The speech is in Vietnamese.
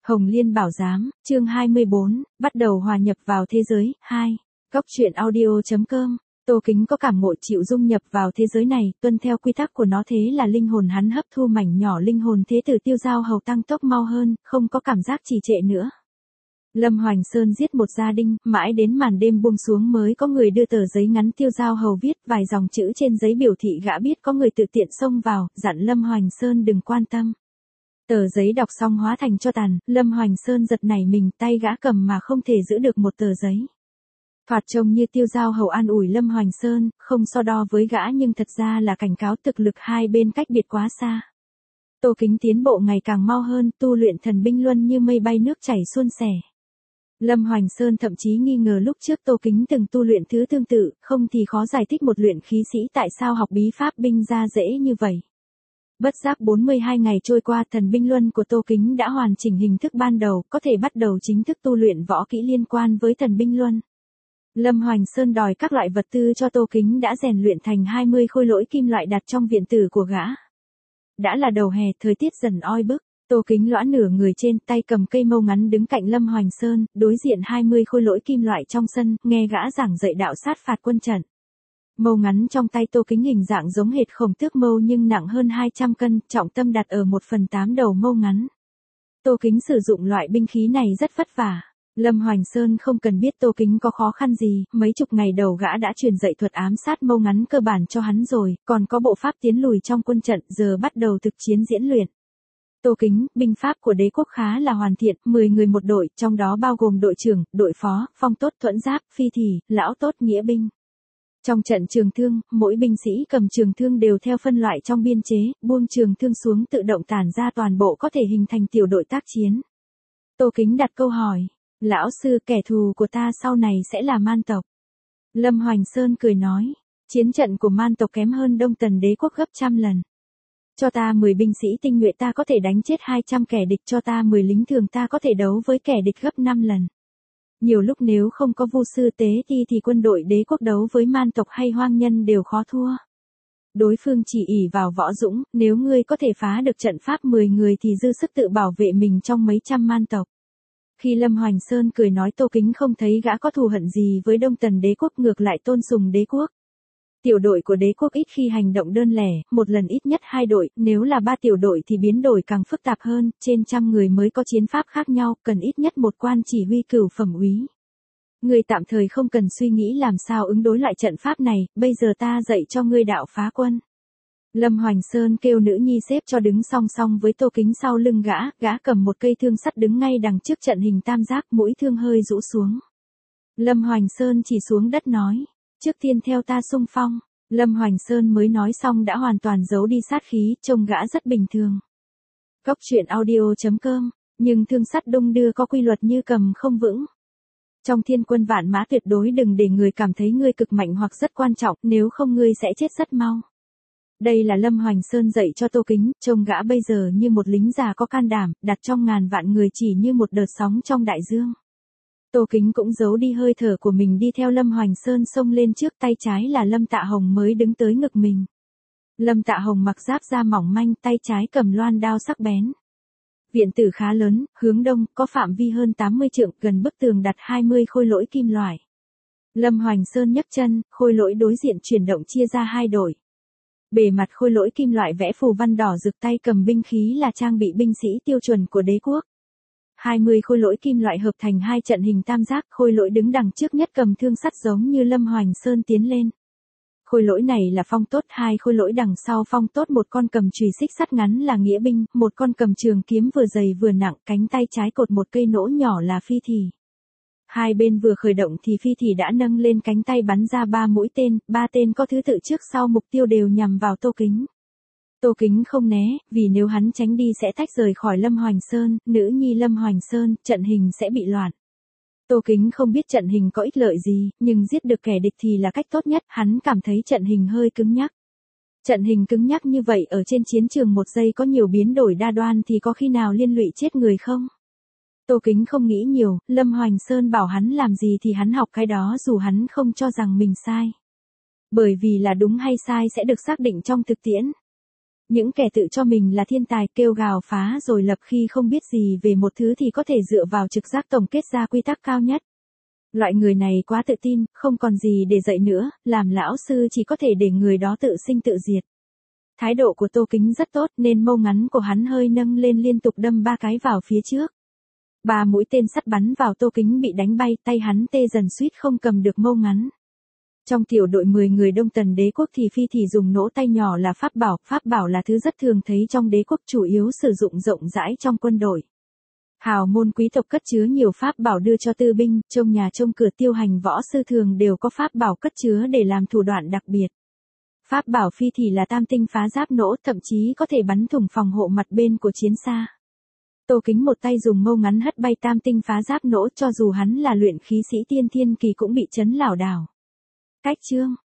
Hồng Liên Bảo Giám, chương 24, bắt đầu hòa nhập vào thế giới, 2. Góc truyện audio.com. Tô Kính có cảm ngộ chịu dung nhập vào thế giới này, tuân theo quy tắc của nó, thế là linh hồn hắn hấp thu mảnh nhỏ linh hồn thế tử Tiêu Giao Hầu tăng tốc mau hơn, không có cảm giác trì trệ nữa. Lâm Hoành Sơn giết một gia đình, mãi đến màn đêm buông xuống mới có người đưa tờ giấy ngắn Tiêu Giao Hầu viết vài dòng chữ trên giấy biểu thị gã biết có người tự tiện xông vào, dặn Lâm Hoành Sơn đừng quan tâm. Tờ giấy đọc xong hóa thành tro tàn, Lâm Hoành Sơn giật nảy mình, tay gã cầm mà không thể giữ được một tờ giấy. Thoạt trông như Tiêu Giao Hầu an ủi Lâm Hoành Sơn, không so đo với gã nhưng thật ra là cảnh cáo thực lực hai bên cách biệt quá xa. Tô Kính tiến bộ ngày càng mau hơn, tu luyện thần binh luân như mây bay nước chảy suôn sẻ. Lâm Hoành Sơn thậm chí nghi ngờ lúc trước Tô Kính từng tu luyện thứ tương tự, không thì khó giải thích một luyện khí sĩ tại sao học bí pháp binh ra dễ như vậy. Bất giác 42 ngày trôi qua, thần binh luân của Tô Kính đã hoàn chỉnh hình thức ban đầu, có thể bắt đầu chính thức tu luyện võ kỹ liên quan với thần binh luân. Lâm Hoành Sơn đòi các loại vật tư cho Tô Kính đã rèn luyện thành 20 khôi lỗi kim loại đặt trong viện tử của gã. Đã là đầu hè, thời tiết dần oi bức, Tô Kính lõa nửa người trên, tay cầm cây mâu ngắn đứng cạnh Lâm Hoành Sơn, đối diện 20 khôi lỗi kim loại trong sân, nghe gã giảng dạy đạo sát phạt quân trận. Mâu ngắn trong tay Tô Kính hình dạng giống hệt Khổng Tước mâu nhưng nặng hơn 200 cân, trọng tâm đặt ở 1/8 đầu mâu ngắn. Tô Kính sử dụng loại binh khí này rất vất vả. Lâm Hoành Sơn không cần biết Tô Kính có khó khăn gì, mấy chục ngày đầu gã đã truyền dạy thuật ám sát mâu ngắn cơ bản cho hắn rồi, còn có bộ pháp tiến lùi trong quân trận, giờ bắt đầu thực chiến diễn luyện. Tô Kính, binh pháp của đế quốc khá là hoàn thiện, 10 người một đội, trong đó bao gồm đội trưởng, đội phó, phong tốt, thuẫn giáp, phi thì, lão tốt, nghĩa binh. Trong trận trường thương, mỗi binh sĩ cầm trường thương đều theo phân loại trong biên chế, buông trường thương xuống tự động tản ra toàn bộ có thể hình thành tiểu đội tác chiến. Tô Kính đặt câu hỏi, lão sư, kẻ thù của ta sau này sẽ là Man tộc. Lâm Hoành Sơn cười nói, chiến trận của Man tộc kém hơn Đông Tần đế quốc gấp trăm lần. Cho ta 10 binh sĩ tinh nhuệ ta có thể đánh chết 200 kẻ địch, cho ta 10 lính thường ta có thể đấu với kẻ địch gấp 5 lần. Nhiều lúc nếu không có Vu sư tế thì quân đội đế quốc đấu với Man tộc hay hoang nhân đều khó thua. Đối phương chỉ ỷ vào võ dũng, nếu ngươi có thể phá được trận pháp 10 người thì dư sức tự bảo vệ mình trong mấy trăm Man tộc. Khi Lâm Hoành Sơn cười nói, Tô Kính không thấy gã có thù hận gì với Đông Tần đế quốc, ngược lại tôn sùng đế quốc. Tiểu đội của đế quốc ít khi hành động đơn lẻ, một lần ít nhất 2 đội, nếu là 3 tiểu đội thì biến đổi càng phức tạp hơn, trên trăm người mới có chiến pháp khác nhau, cần ít nhất một quan chỉ huy cửu phẩm úy. Ngươi tạm thời không cần suy nghĩ làm sao ứng đối lại trận pháp này, bây giờ ta dạy cho ngươi đạo phá quân. Lâm Hoành Sơn kêu nữ nhi xếp cho đứng song song với Tô Kính sau lưng gã cầm một cây thương sắt đứng ngay đằng trước trận hình tam giác, mũi thương hơi rũ xuống. Lâm Hoành Sơn chỉ xuống đất nói, trước tiên theo ta xung phong. Lâm Hoành Sơn mới nói xong đã hoàn toàn giấu đi sát khí, trông gã rất bình thường. Góc truyện audio.com, nhưng thương sắt đung đưa có quy luật như cầm không vững. Trong thiên quân vạn mã tuyệt đối đừng để người cảm thấy ngươi cực mạnh hoặc rất quan trọng, nếu không ngươi sẽ chết rất mau. Đây là Lâm Hoành Sơn dạy cho Tô Kính, trông gã bây giờ như một lính già có can đảm, đặt trong ngàn vạn người chỉ như một đợt sóng trong đại dương. Tô Kính cũng giấu đi hơi thở của mình đi theo Lâm Hoành Sơn xông lên trước, tay trái là Lâm Tạ Hồng mới đứng tới ngực mình. Lâm Tạ Hồng mặc giáp da mỏng manh, tay trái cầm loan đao sắc bén. Viện tử khá lớn, hướng đông, có phạm vi hơn 80 trượng, gần bức tường đặt 20 khôi lỗi kim loại. Lâm Hoành Sơn nhấc chân, khôi lỗi đối diện chuyển động chia ra 2 đội. Bề mặt khôi lỗi kim loại vẽ phù văn đỏ rực, tay cầm binh khí là trang bị binh sĩ tiêu chuẩn của đế quốc. 20 khôi lỗi kim loại hợp thành 2 trận hình tam giác, khôi lỗi đứng đằng trước nhất cầm thương sắt giống như Lâm Hoành Sơn tiến lên. Khôi lỗi này là phong tốt, 2 khôi lỗi đằng sau phong tốt, một con cầm chùy xích sắt ngắn là nghĩa binh, một con cầm trường kiếm vừa dày vừa nặng, cánh tay trái cột một cây nỗ nhỏ là phi thì. Hai bên vừa khởi động thì phi thì đã nâng lên cánh tay bắn ra 3 mũi tên, 3 tên có thứ tự trước sau, mục tiêu đều nhằm vào Tô Kính. Tô Kính không né, vì nếu hắn tránh đi sẽ tách rời khỏi Lâm Hoành Sơn, nữ nhi Lâm Hoành Sơn, trận hình sẽ bị loạn. Tô Kính không biết trận hình có ích lợi gì, nhưng giết được kẻ địch thì là cách tốt nhất, hắn cảm thấy trận hình hơi cứng nhắc. Trận hình cứng nhắc như vậy ở trên chiến trường một giây có nhiều biến đổi đa đoan thì có khi nào liên lụy chết người không? Tô Kính không nghĩ nhiều, Lâm Hoành Sơn bảo hắn làm gì thì hắn học cái đó dù hắn không cho rằng mình sai. Bởi vì là đúng hay sai sẽ được xác định trong thực tiễn. Những kẻ tự cho mình là thiên tài kêu gào phá rồi lập khi không biết gì về một thứ thì có thể dựa vào trực giác tổng kết ra quy tắc cao nhất. Loại người này quá tự tin, không còn gì để dạy nữa, làm lão sư chỉ có thể để người đó tự sinh tự diệt. Thái độ của Tô Kính rất tốt nên mâu ngắn của hắn hơi nâng lên liên tục đâm 3 cái vào phía trước. 3 mũi tên sắt bắn vào Tô Kính bị đánh bay, tay hắn tê dần suýt không cầm được mâu ngắn. Trong tiểu đội 10 người Đông Tần đế quốc thì phi thì dùng nỗ tay nhỏ là pháp bảo là thứ rất thường thấy trong đế quốc, chủ yếu sử dụng rộng rãi trong quân đội. Hào môn quý tộc cất chứa nhiều pháp bảo đưa cho tư binh, trông nhà trông cửa, tiêu hành võ sư thường đều có pháp bảo cất chứa để làm thủ đoạn đặc biệt. Pháp bảo phi thì là tam tinh phá giáp nỗ, thậm chí có thể bắn thủng phòng hộ mặt bên của chiến xa. Tô Kính một tay dùng mâu ngắn hất bay tam tinh phá giáp nỗ, cho dù hắn là luyện khí sĩ tiên thiên kỳ cũng bị chấn lảo đảo. Cách chương